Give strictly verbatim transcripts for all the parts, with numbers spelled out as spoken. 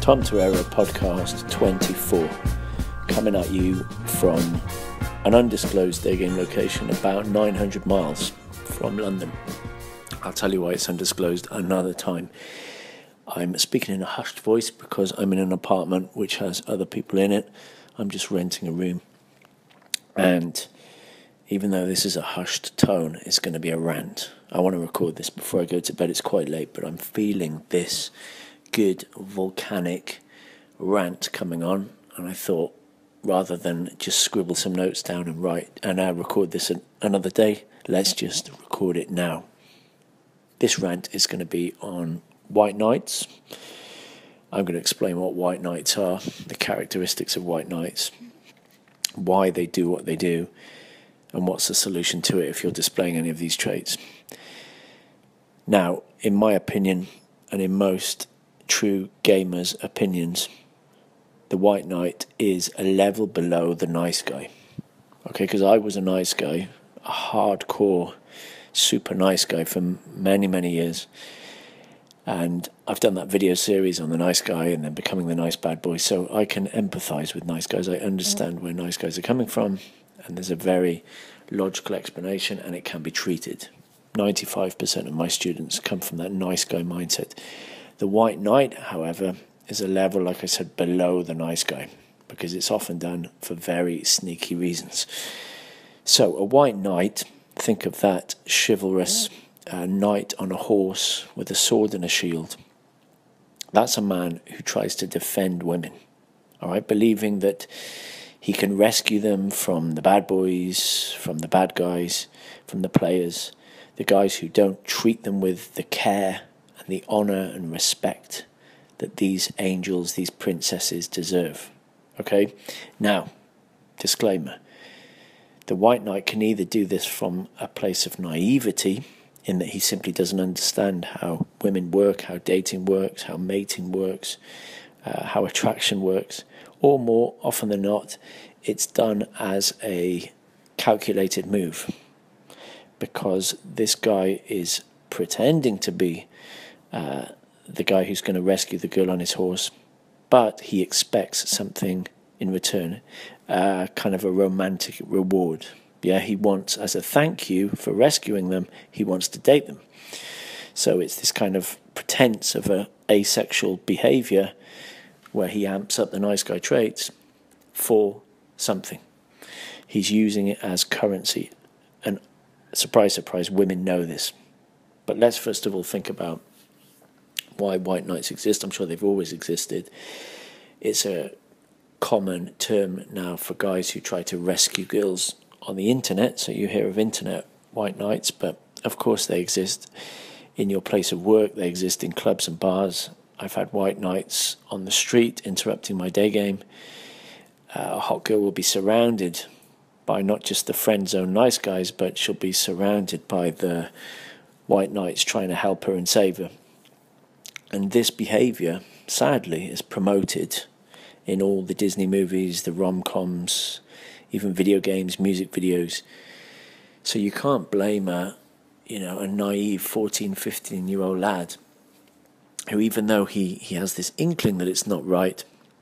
Tom Torero podcast twenty-four, coming at you from an undisclosed day game location about nine hundred miles from London. I'll tell you why it's undisclosed another time. I'm speaking in a hushed voice because I'm in an apartment which has other people in it. I'm just renting a room. And even though this is a hushed tone, it's going to be a rant. I want to record this before I go to bed. It's quite late, but I'm feeling this good volcanic rant coming on. And I thought, rather than just scribble some notes down and write and uh, record this another day, let's just record it now. This rant is going to be on white knights. I'm going to explain what white knights are, the characteristics of white knights, why they do what they do, and what's the solution to it if you're displaying any of these traits. Now, in my opinion, and in most true gamers' opinions, the white knight is a level below the nice guy. Okay, because I was a nice guy, a hardcore, super nice guy for many, many years. And I've done that video series on the nice guy and then becoming the nice bad boy. So I can empathize with nice guys. I understand where nice guys are coming from. And there's a very logical explanation and it can be treated. ninety-five percent of my students come from that nice guy mindset. The white knight, however, is a level, like I said, below the nice guy. Because it's often done for very sneaky reasons. So a white knight, think of that chivalrous a knight on a horse with a sword and a shield. That's a man who tries to defend women, all right, believing that he can rescue them from the bad boys, from the bad guys, from the players, the guys who don't treat them with the care and the honor and respect that these angels, these princesses deserve. Okay, now, disclaimer, the white knight can either do this from a place of naivety, in that he simply doesn't understand how women work, how dating works, how mating works, uh, how attraction works, or more often than not, it's done as a calculated move because this guy is pretending to be uh, the guy who's going to rescue the girl on his horse, but he expects something in return, uh, kind of a romantic reward. Yeah, he wants, as a thank you for rescuing them, he wants to date them. So it's this kind of pretense of a asexual behavior where he amps up the nice guy traits for something. He's using it as currency. And surprise, surprise, women know this. But let's first of all think about why white knights exist. I'm sure they've always existed. It's a common term now for guys who try to rescue girls on the internet. So you hear of internet white knights, but of course they exist in your place of work. They exist in clubs and bars. I've had white knights on the street interrupting my day game. Uh, a hot girl will be surrounded by not just the friend zone nice guys, but she'll be surrounded by the white knights trying to help her and save her. And this behavior, sadly, is promoted in all the Disney movies, the rom-coms, even video games, music videos. So you can't blame a, you know, a naive fourteen, fifteen-year-old lad who, even though he, he has this inkling that it's not right,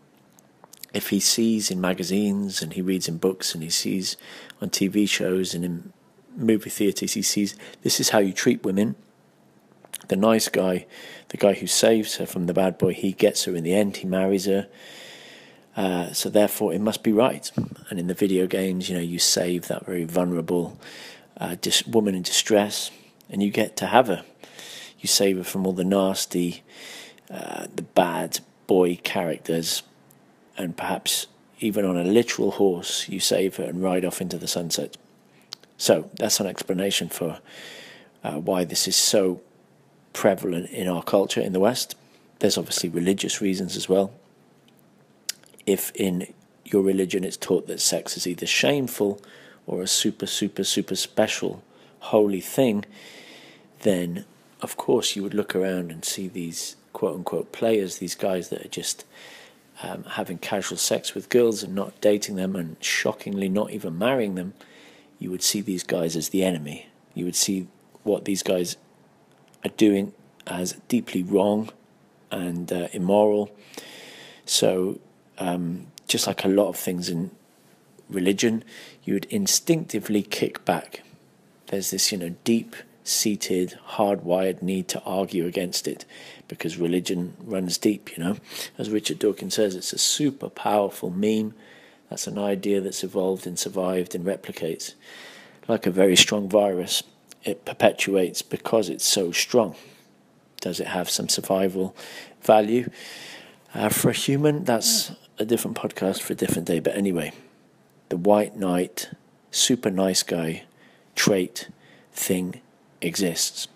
if he sees in magazines and he reads in books and he sees on T V shows and in movie theatres, he sees this is how you treat women. The nice guy, the guy who saves her from the bad boy, he gets her in the end, he marries her. Uh, so therefore it must be right. And in the video games, you know, you save that very vulnerable uh, dis- woman in distress and you get to have her. You save her from all the nasty, uh, the bad boy characters, and perhaps even on a literal horse, you save her and ride off into the sunset. So that's an explanation for uh, why this is so prevalent in our culture in the West. There's obviously religious reasons as well. If in your religion it's taught that sex is either shameful or a super, super, super special, holy thing, then of course you would look around and see these quote-unquote players, these guys that are just um, having casual sex with girls and not dating them and shockingly not even marrying them. You would see these guys as the enemy. You would see what these guys are doing as deeply wrong and uh, immoral. So um, just like a lot of things in religion, you would instinctively kick back. There's this, you know, deep-seated, hardwired need to argue against it because religion runs deep, you know. As Richard Dawkins says, it's a super powerful meme. That's an idea that's evolved and survived and replicates. Like a very strong virus, it perpetuates because it's so strong. Does it have some survival value? Uh, for a human, that's a different podcast for a different day. But anyway, the white knight, super nice guy trait thing exists.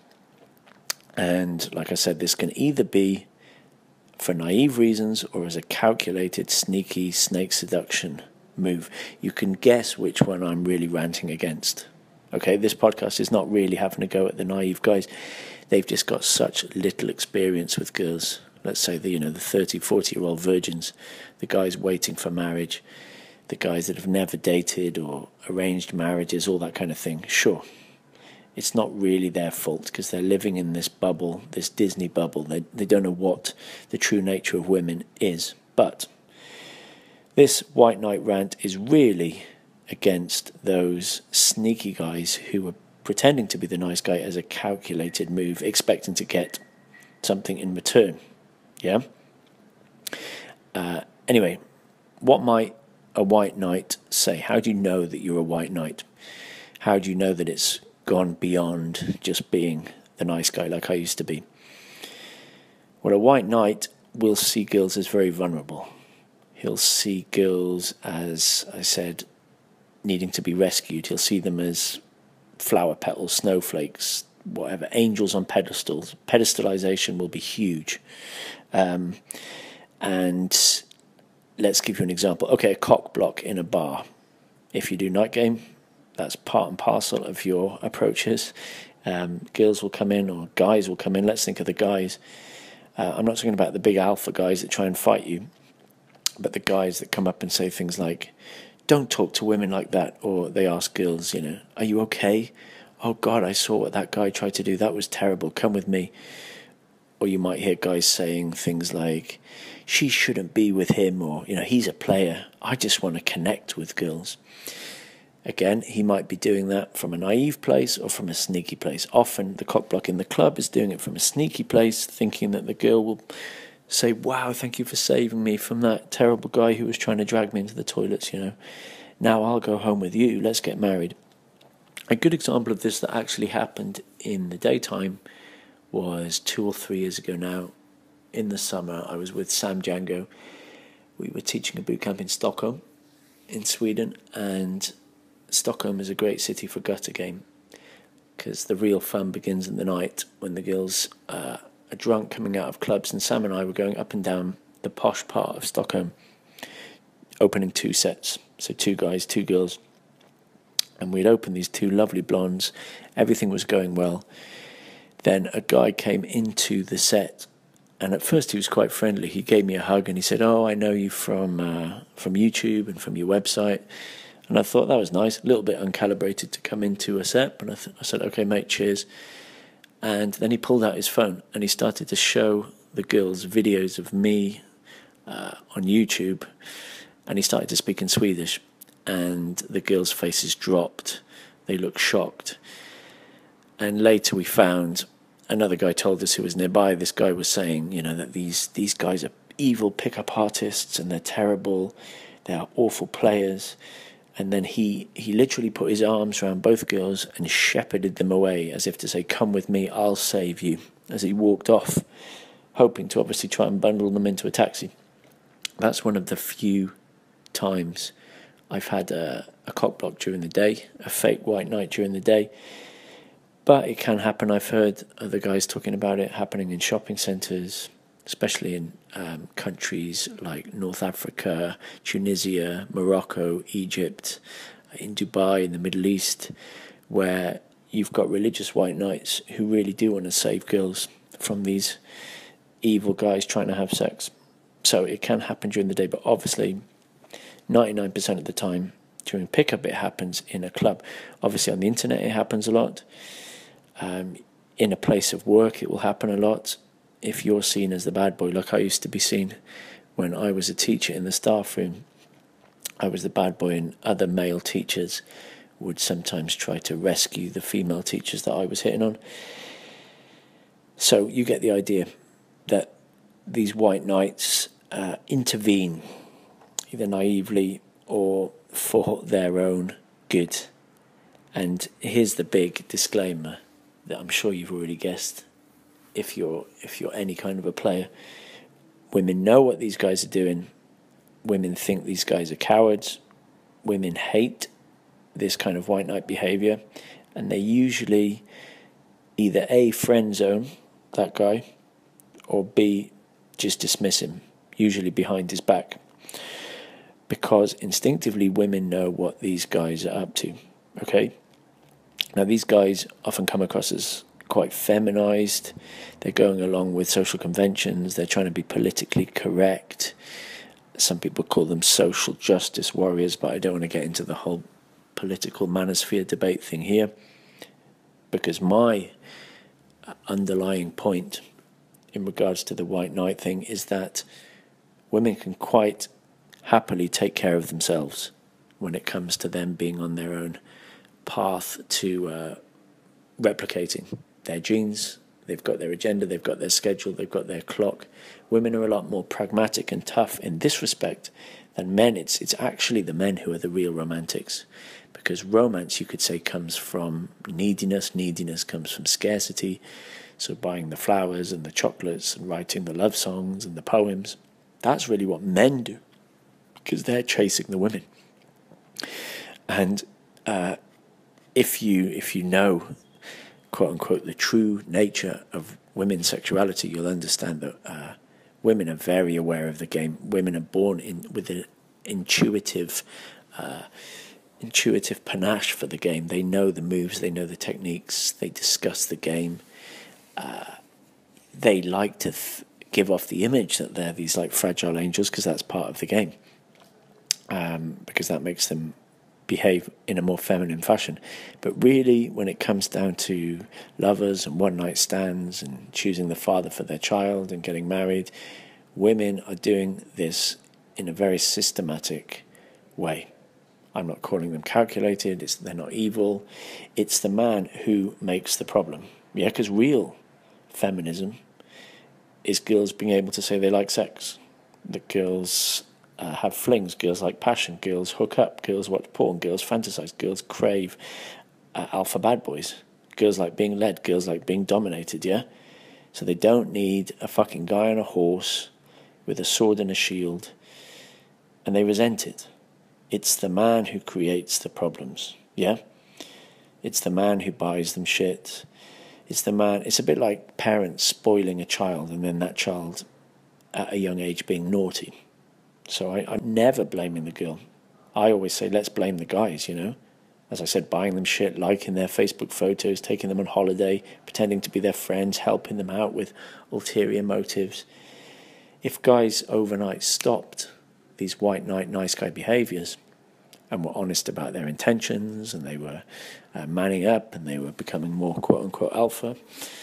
And like I said, this can either be for naive reasons or as a calculated, sneaky snake seduction move. You can guess which one I'm really ranting against. Okay, this podcast is not really having a go at the naive guys. They've just got such little experience with girls. Let's say the, you know, the thirty, forty-year-old virgins, the guys waiting for marriage, the guys that have never dated or arranged marriages, all that kind of thing. Sure, it's not really their fault because they're living in this bubble, this Disney bubble. They they don't know what the true nature of women is. But this white knight rant is really against those sneaky guys who are pretending to be the nice guy as a calculated move, expecting to get something in return. Yeah? Uh, anyway, what might a white knight say? How do you know that you're a white knight? How do you know that it's gone beyond just being the nice guy like I used to be? Well, a white knight will see girls as very vulnerable. He'll see girls as, I said, needing to be rescued. He'll see them as flower petals, snowflakes, whatever, angels on pedestals. Pedestalization will be huge. Um, and let's give you an example. Okay, a cock block in a bar. If you do night game, that's part and parcel of your approaches. Um, girls will come in or guys will come in. Let's think of the guys. Uh, I'm not talking about the big alpha guys that try and fight you, but the guys that come up and say things like, don't talk to women like that. Or they ask girls, you know, are you okay? Oh, God, I saw what that guy tried to do. That was terrible. Come with me. Or you might hear guys saying things like, she shouldn't be with him, or, you know, he's a player. I just want to connect with girls. Again, he might be doing that from a naive place or from a sneaky place. Often the cockblock in the club is doing it from a sneaky place, thinking that the girl will say, wow, thank you for saving me from that terrible guy who was trying to drag me into the toilets, you know. Now I'll go home with you. Let's get married. A good example of this that actually happened in the daytime was two or three years ago now. In the summer, I was with Sam Django. We were teaching a boot camp in Stockholm, in Sweden, and Stockholm is a great city for gutter game because the real fun begins in the night when the girls uh, are drunk coming out of clubs, and Sam and I were going up and down the posh part of Stockholm, opening two sets, so two guys, two girls, and we'd opened these two lovely blondes. Everything was going well. Then a guy came into the set, and at first he was quite friendly. He gave me a hug and he said, oh, I know you from uh, from YouTube and from your website. And I thought that was nice, a little bit uncalibrated to come into a set, but I, th- I said, okay, mate, cheers. And then he pulled out his phone and he started to show the girls videos of me uh, on YouTube, and he started to speak in Swedish, and the girls' faces dropped. They looked shocked. And later we found, another guy told us who was nearby, this guy was saying, you know, that these, these guys are evil pickup artists and they're terrible, they are awful players. And then he, he literally put his arms around both girls and shepherded them away as if to say, come with me, I'll save you, as he walked off, hoping to obviously try and bundle them into a taxi. That's one of the few times I've had a, a cock block during the day, a fake white knight during the day. But it can happen. I've heard other guys talking about it happening in shopping centres, especially in um, countries like North Africa, Tunisia, Morocco, Egypt, in Dubai, in the Middle East, where you've got religious white knights who really do want to save girls from these evil guys trying to have sex. So it can happen during the day, but obviously ninety-nine percent of the time during pickup it happens in a club. Obviously on the internet it happens a lot. Um, in a place of work it will happen a lot. If you're seen as the bad boy, like I used to be seen when I was a teacher in the staff room, I was the bad boy, and other male teachers would sometimes try to rescue the female teachers that I was hitting on. So you get the idea that these white knights uh, intervene, either naively or for their own good. And here's the big disclaimer that I'm sure you've already guessed. If you're if you're any kind of a player, women know what these guys are doing. Women think these guys are cowards. Women hate this kind of white knight behavior, and they usually either A, friend zone that guy, or B, just dismiss him, usually behind his back, because instinctively women know what these guys are up to. Okay, now these guys often come across as quite feminized. They're going along with social conventions. They're trying to be politically correct. Some people call them social justice warriors, but I don't want to get into the whole political manosphere debate thing here, because my underlying point in regards to the white knight thing is that women can quite happily take care of themselves when it comes to them being on their own path to uh, replicating their genes. They've got their agenda, they've got their schedule, they've got their clock. Women are a lot more pragmatic and tough in this respect than men. It's it's actually the men who are the real romantics, because romance, you could say, comes from neediness. Neediness comes from scarcity. So buying the flowers and the chocolates and writing the love songs and the poems, that's really what men do, because they're chasing the women. And uh, if you if you know, quote unquote, the true nature of women's sexuality, you'll understand that uh, women are very aware of the game. Women are born in with an intuitive, uh, intuitive panache for the game. They know the moves, they know the techniques, they discuss the game. Uh, they like to th- give off the image that they're these like fragile angels, because that's part of the game. Um, because that makes them behave in a more feminine fashion. But really, when it comes down to lovers and one-night stands and choosing the father for their child and getting married, women are doing this in a very systematic way. I'm not calling them calculated. It's, they're not evil. It's the man who makes the problem. Yeah, because real feminism is girls being able to say they like sex. That girls uh, have flings, girls like passion, girls hook up, girls watch porn, girls fantasize, girls crave uh, alpha bad boys. Girls like being led, girls like being dominated, yeah? So they don't need a fucking guy on a horse with a sword and a shield, and they resent it. It's the man who creates the problems, yeah? It's the man who buys them shit. It's the man, it's a bit like parents spoiling a child and then that child at a young age being naughty. So I, I'm never blaming the girl. I always say, let's blame the guys, you know? As I said, buying them shit, liking their Facebook photos, taking them on holiday, pretending to be their friends, helping them out with ulterior motives. If guys overnight stopped these white knight, nice guy behaviors and were honest about their intentions, and they were uh, manning up, and they were becoming more quote-unquote alpha,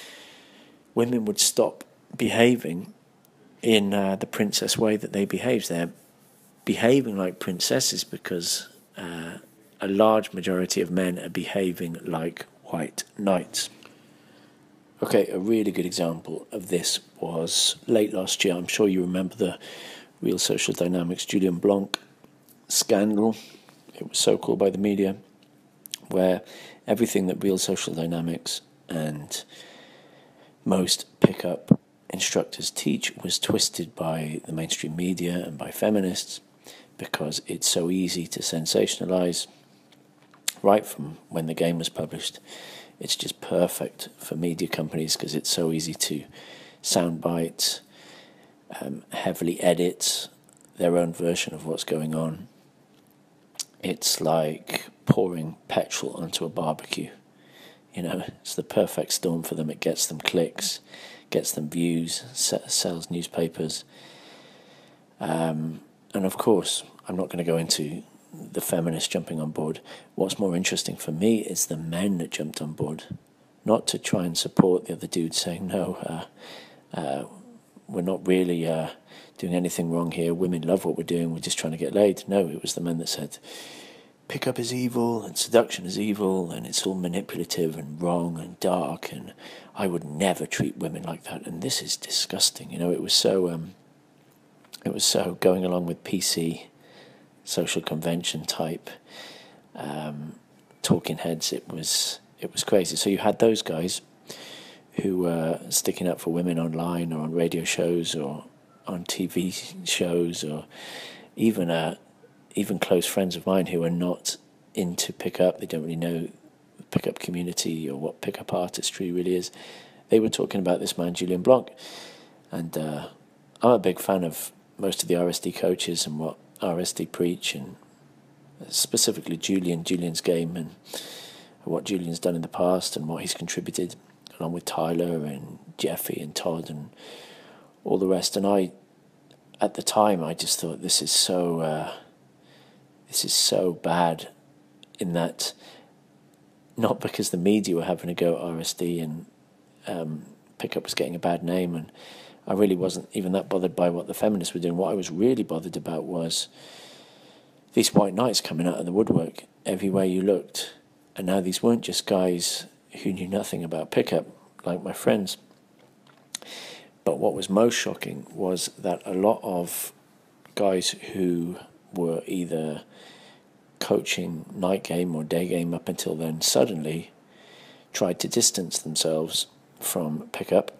women would stop behaving in uh, the princess way that they behave. They're behaving like princesses because uh, a large majority of men are behaving like white knights. Okay, a really good example of this was late last year. I'm sure you remember the Real Social Dynamics Julian Blanc scandal. It was so called by the media, where everything that Real Social Dynamics and most pickup instructors teach was twisted by the mainstream media and by feminists, because it's so easy to sensationalize. Right from when the game was published, it's just perfect for media companies because it's so easy to soundbite, um, heavily edit their own version of what's going on. It's like pouring petrol onto a barbecue. You know, it's the perfect storm for them. It gets them clicks, gets them views, sells newspapers. Um, and of course, I'm not going to go into the feminists jumping on board. What's more interesting for me is the men that jumped on board, not to try and support the other dude saying, no, uh, uh, we're not really uh, doing anything wrong here. Women love what we're doing. We're just trying to get laid. No, it was the men that said, pickup is evil and seduction is evil and it's all manipulative and wrong and dark and I would never treat women like that and this is disgusting. You know, it was so um, it was so going along with P C, social convention type um, talking heads. It was it was crazy. So you had those guys who were sticking up for women online or on radio shows or on T V shows or even uh, even close friends of mine who are not into pickup. They don't really know the pickup community or what pickup artistry really is. They were talking about this man, Julien Blanc. And uh, I'm a big fan of most of the R S D coaches and what R S D preach, and specifically Julien, Julien's game and what Julien's done in the past and what he's contributed, along with Tyler and Jeffy and Todd and all the rest. And I, at the time, I just thought this is so... Uh, This is so bad in that, not because the media were having a go at R S D and um, pickup was getting a bad name, and I really wasn't even that bothered by what the feminists were doing. What I was really bothered about was these white knights coming out of the woodwork everywhere you looked. And now these weren't just guys who knew nothing about pickup, like my friends. But what was most shocking was that a lot of guys who were either coaching night game or day game up until then suddenly tried to distance themselves from pickup,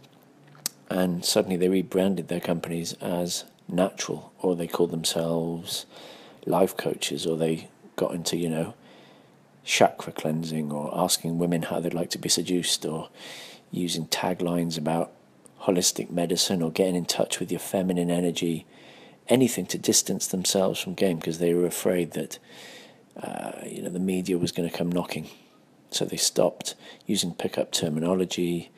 and suddenly they rebranded their companies as natural, or they called themselves life coaches, or they got into, you know, chakra cleansing or asking women how they'd like to be seduced, or using taglines about holistic medicine or getting in touch with your feminine energy. Anything to distance themselves from game because they were afraid that uh, you know the media was going to come knocking. So they stopped using pickup terminology.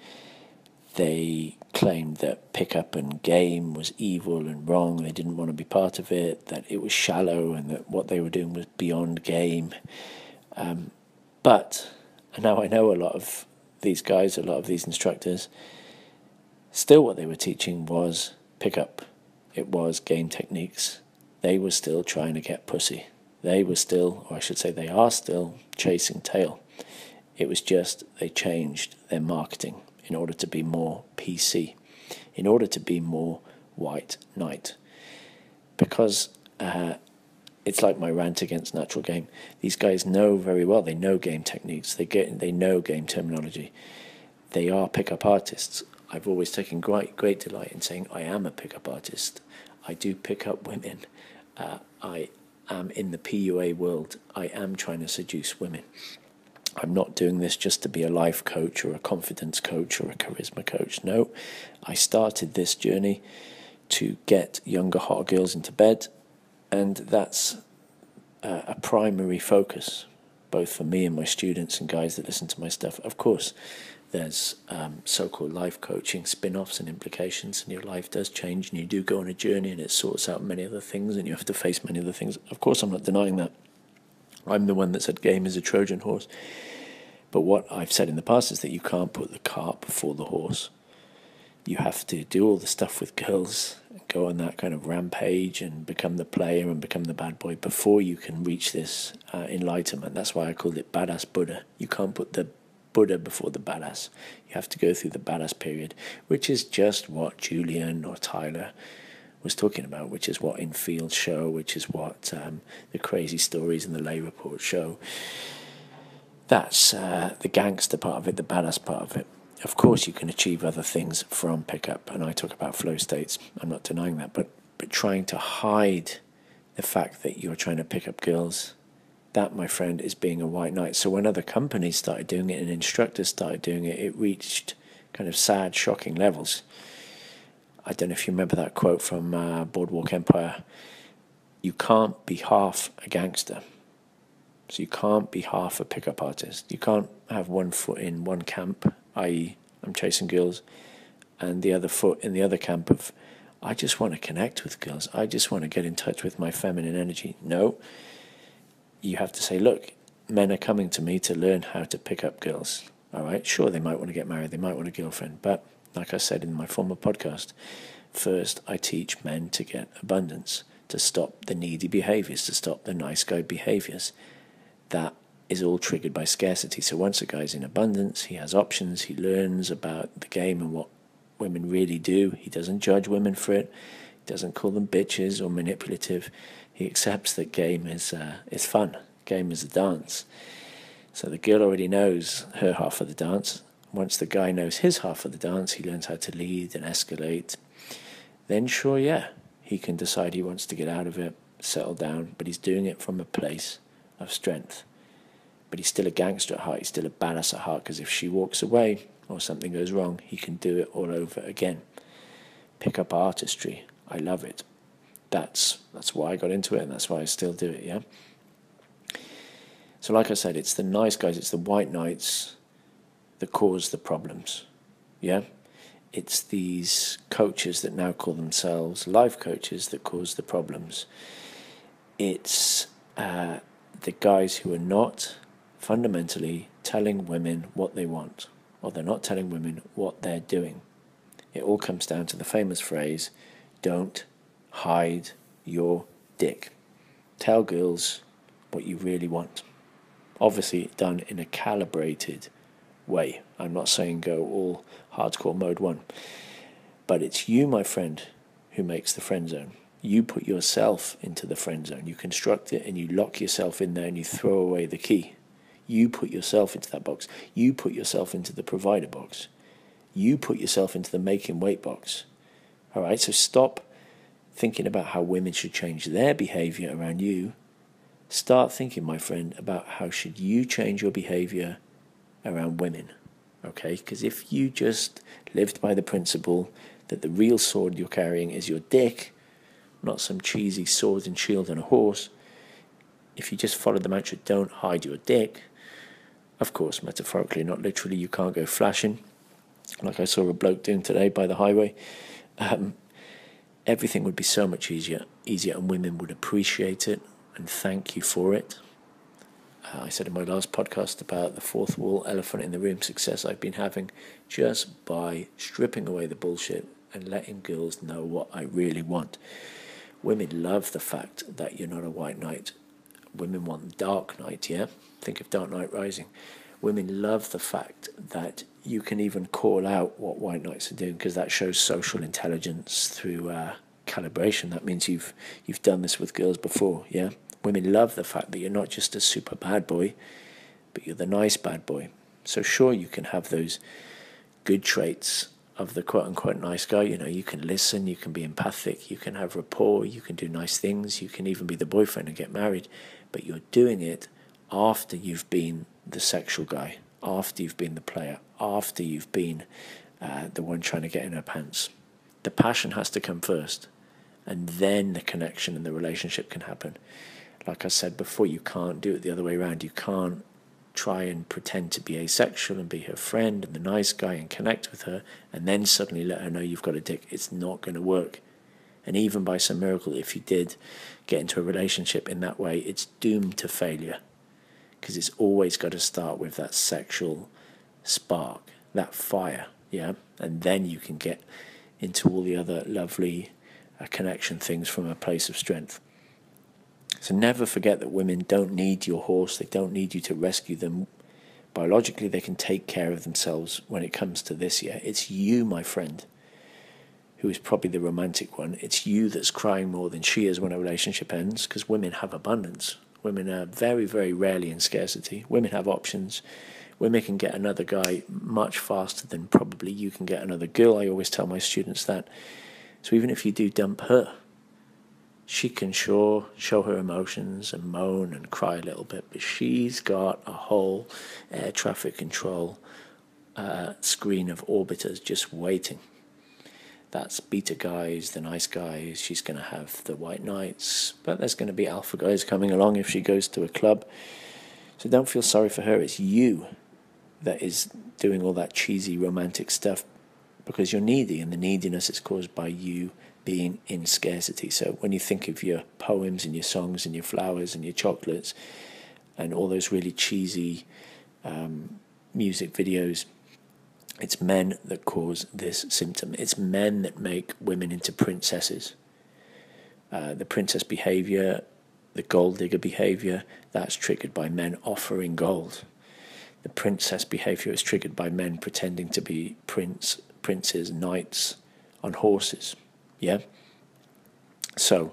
They claimed that pickup and game was evil and wrong. They didn't want to be part of it, that it was shallow and that what they were doing was beyond game. Um, but, and now I know a lot of these guys, a lot of these instructors, still what they were teaching was pickup. It was game techniques. They were still trying to get pussy. They were still, or I should say they are still, chasing tail. It was just they changed their marketing in order to be more P C, in order to be more white knight. Because uh, it's like my rant against natural game. These guys know very well, they know game techniques, they get, they know game terminology. They are pickup artists. I've always taken great, great delight in saying I am a pickup artist. I do pick up women. Uh, I am in the P U A world. I am trying to seduce women. I'm not doing this just to be a life coach or a confidence coach or a charisma coach. No, I started this journey to get younger, hotter girls into bed, and that's uh, a primary focus, both for me and my students and guys that listen to my stuff. Of course, there's um, so-called life coaching spin-offs and implications, and your life does change, and you do go on a journey, and it sorts out many other things, and you have to face many other things. Of course, I'm not denying that. I'm the one that said game is a Trojan horse. But what I've said in the past is that you can't put the cart before the horse. You have to do all the stuff with girls, and go on that kind of rampage and become the player and become the bad boy before you can reach this uh, enlightenment. That's why I called it Badass Buddha. You can't put the Buddha before the badass. You have to go through the badass period, which is just what Julien or Tyler was talking about, which is what Infield show, which is what um, the crazy stories in the Lay Report show. That's uh, the gangster part of it, the badass part of it. Of course, you can achieve other things from pickup, and I talk about flow states. I'm not denying that, but but trying to hide the fact that you're trying to pick up girls, that, my friend, is being a white knight. So when other companies started doing it and instructors started doing it, it reached kind of sad, shocking levels. I don't know if you remember that quote from uh, Boardwalk Empire. You can't be half a gangster. So you can't be half a pickup artist. You can't have one foot in one camp, that is I'm chasing girls, and the other foot in the other camp of I just want to connect with girls. I just want to get in touch with my feminine energy. No. You have to say, look, men are coming to me to learn how to pick up girls. All right, sure, they might want to get married, they might want a girlfriend, but Like I said in my former podcast, first I teach men to get abundance, to stop the needy behaviors, to stop the nice guy behaviors. That is all triggered by scarcity. So once a guy's in abundance, he has options, he learns about the game and what women really do. He doesn't judge women for it. He doesn't call them bitches or manipulative. He accepts that game is uh, is fun. Game is a dance. So the girl already knows her half of the dance. Once the guy knows his half of the dance, he learns how to lead and escalate. Then sure, yeah, he can decide he wants to get out of it, settle down, but he's doing it from a place of strength. But he's still a gangster at heart, he's still a badass at heart, because if she walks away or something goes wrong, he can do it all over again. Pick up artistry. I love it. That's that's why I got into it, and that's why I still do it, yeah? So like I said, it's the nice guys, it's the white knights that cause the problems, yeah? It's these coaches that now call themselves life coaches that cause the problems. It's uh, the guys who are not fundamentally telling women what they want, or they're not telling women what they're doing. It all comes down to the famous phrase, don't hide your dick. Tell girls what you really want. Obviously done in a calibrated way. I'm not saying go all hardcore mode one. But it's you, my friend, who makes the friend zone. You put yourself into the friend zone. You construct it and you lock yourself in there and you throw away the key. You put yourself into that box. You put yourself into the provider box. You put yourself into the making weight box. All right, so stop thinking about how women should change their behavior around you. Start thinking, my friend, about how should you change your behavior around women. Okay, because if you just lived by the principle that the real sword you're carrying is your dick, not some cheesy sword and shield and a horse, if you just follow the mantra, don't hide your dick, of course, metaphorically, not literally, you can't go flashing, like I saw a bloke doing today by the highway, um, everything would be so much easier, easier, and women would appreciate it and thank you for it. Uh, I said in my last podcast about the fourth wall elephant in the room success I've been having just by stripping away the bullshit and letting girls know what I really want. Women love the fact that you're not a white knight. Women want Dark Knight, yeah? Think of Dark Knight Rising. Women love the fact that you can even call out what white knights are doing, because that shows social intelligence through uh, calibration. That means you've you've done this with girls before, yeah? Women love the fact that you're not just a super bad boy, but you're the nice bad boy. So sure, you can have those good traits of the quote-unquote nice guy. You know, you can listen, you can be empathic, you can have rapport, you can do nice things, you can even be the boyfriend and get married, but you're doing it after you've been the sexual guy, after you've been the player, after you've been uh, the one trying to get in her pants. The passion has to come first, and then the connection and the relationship can happen. Like I said before, you can't do it the other way around. You can't try and pretend to be asexual and be her friend and the nice guy and connect with her and then suddenly let her know you've got a dick. It's not going to work. And even by some miracle, if you did get into a relationship in that way, it's doomed to failure, because it's always got to start with that sexual spark, that fire, yeah? And then you can get into all the other lovely uh, connection things from a place of strength. So never forget that women don't need your horse. They don't need you to rescue them. Biologically, they can take care of themselves when it comes to this, yeah? It's you, my friend, who is probably the romantic one. It's you that's crying more than she is when a relationship ends, because women have abundance. Women are very, very rarely in scarcity. Women have options. Women can get another guy much faster than probably you can get another girl. I always tell my students that. So even if you do dump her, she can sure show her emotions and moan and cry a little bit, but she's got a whole air traffic control uh, screen of orbiters just waiting. That's beta guys, the nice guys. She's going to have the white knights, but there's going to be alpha guys coming along if she goes to a club. So don't feel sorry for her. It's you that is doing all that cheesy romantic stuff because you're needy, and the neediness is caused by you being in scarcity. So when you think of your poems and your songs and your flowers and your chocolates and all those really cheesy um, music videos, It's men that cause this symptom. It's men that make women into princesses. Uh, the princess behavior, the gold digger behavior, that's triggered by men offering gold. The princess behavior is triggered by men pretending to be prince, princes, knights on horses. Yeah? So,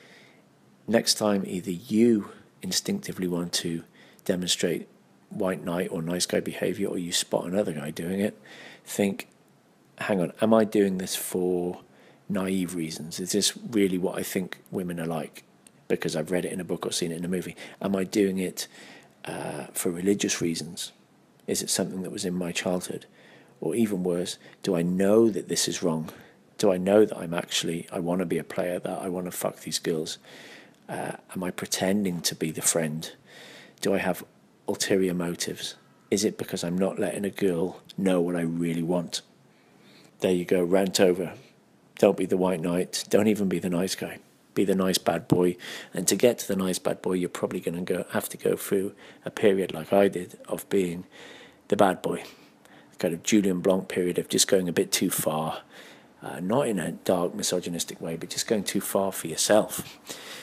next time either you instinctively want to demonstrate white knight or nice guy behavior, or you spot another guy doing it, think, hang on, am I doing this for naive reasons? Is this really what I think women are like because I've read it in a book or seen it in a movie? Am I doing it uh, for religious reasons? Is it something that was in my childhood? Or even worse, do I know that this is wrong? Do I know that I'm actually, I want to be a player, that I want to fuck these girls? Uh, am I pretending to be the friend? Do I have ulterior motives? Is it because I'm not letting a girl know what I really want? There you go, rant over. Don't be the white knight. Don't even be the nice guy. Be the nice bad boy. And to get to the nice bad boy, you're probably going to go have to go through a period like I did of being the bad boy. A kind of Julian Blanc period of just going a bit too far. Uh, not in a dark, misogynistic way, but just going too far for yourself.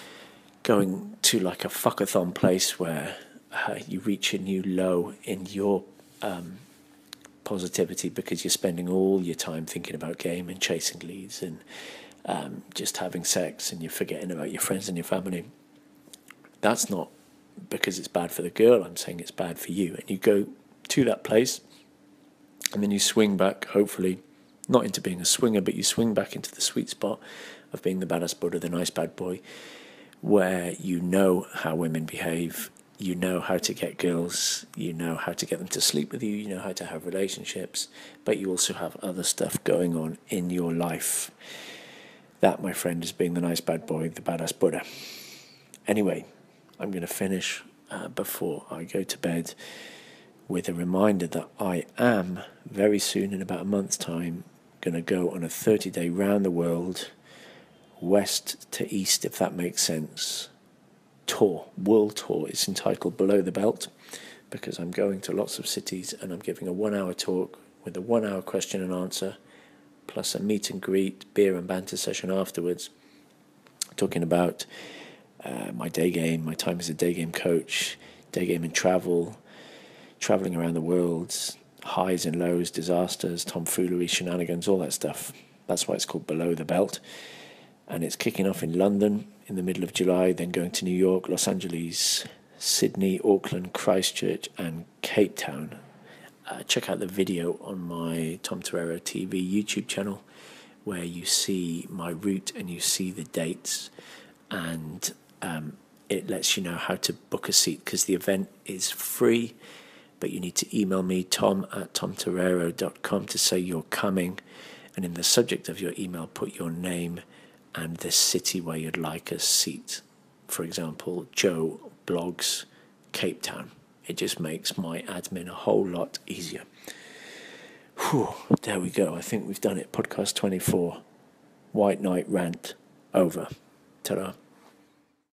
Going to like a fuckathon place where uh, you reach a new low in your um, positivity because you're spending all your time thinking about game and chasing leads and um, just having sex, and you're forgetting about your friends and your family. That's not because it's bad for the girl. I'm saying it's bad for you. And you go to that place and then you swing back, hopefully, not into being a swinger, but you swing back into the sweet spot of being the badass Buddha, the nice bad boy, where you know how women behave, you know how to get girls, you know how to get them to sleep with you, you know how to have relationships, but you also have other stuff going on in your life. That, my friend, is being the nice bad boy, the badass Buddha. Anyway, I'm going to finish uh, before I go to bed with a reminder that I am, very soon, in about a month's time, going to go on a thirty-day round the world, west to east, if that makes sense, tour, world tour. It's entitled Below the Belt, because I'm going to lots of cities and I'm giving a one-hour talk with a one-hour question and answer, plus a meet and greet, beer and banter session afterwards, talking about uh, my day game, my time as a day game coach, day game and travel, traveling around the world, highs and lows, disasters, tomfoolery, shenanigans, all that stuff. That's why it's called Below the Belt. And it's kicking off in London in the middle of July, then going to New York, Los Angeles, Sydney, Auckland, Christchurch, and Cape Town. Uh, check out the video on my Tom Torero T V YouTube channel where you see my route and you see the dates, and um, it lets you know how to book a seat, because the event is free, but you need to email me, tom at tom torero dot com, to say you're coming, and in the subject of your email put your name and the city where you'd like a seat. For example, Joe blogs Cape Town. It just makes my admin a whole lot easier. Whew, there we go. I think we've done it. Podcast twenty-four. White Knight rant over. Ta-da.